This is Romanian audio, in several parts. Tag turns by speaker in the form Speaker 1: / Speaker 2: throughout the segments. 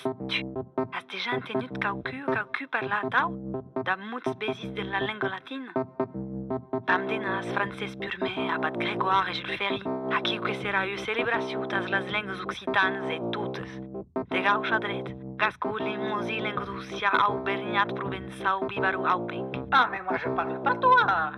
Speaker 1: Tu has déjà entendu caucu parlar tau de muts besis de la lengua latina? Pam dinas francès purme, abat Grégoire et Jules Ferry, aqui que serà eu celebració tas les lengues occitanes e totes. De gauche à droite, cascou, limousi, langue doucia, au berniat, provençal, bibaru, au ping.
Speaker 2: Ah, mais moi je parle pas toi.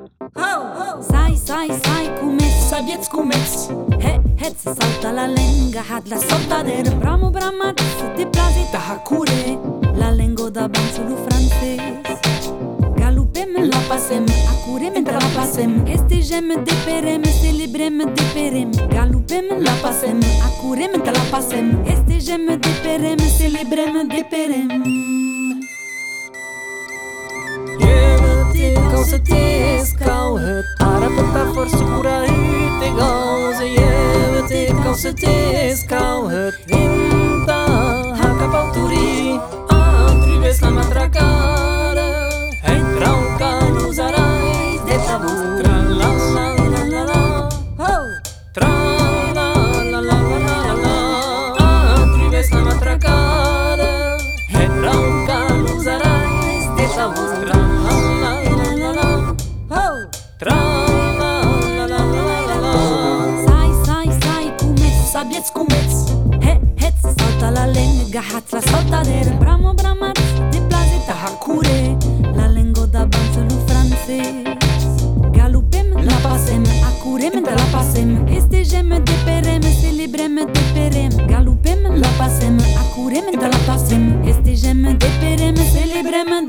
Speaker 3: Sai, começa, sabieți começa. Het se salta la lenga, had la saltadera. Bramo, bramat, se deplaze, tahacure. La lengua da banțul francez. Galupem, la pasem, acure mentre la pasem. Estegem de perem, celebrem de perem. Galupem, la pasem, acure mentre la pasem. Estegem de perem, celebrem de perem.
Speaker 4: Quand c'était scout, arapota force cura te gauze yevete quand c'était scout, inta hakapauturi, antrives la matracara, entra un canus arais de tabu, tra la la la la la, tra la la la la la, antrives la matracara, entra un canus arais de tabu, tra la la la la la, tra la la la la la.
Speaker 3: Sai, começa, sabieți começa. Het se salta la lenga, hat la saltadera. Bramo, bramat, deplaze, tahacure. La lengua da banțul francez. Galupem, la pasem, acure mentre la pasem. Estegem de perem, celebrem de perem. Galupem, la pasem, acure mentre la pasem. Estegem de perem, celebrem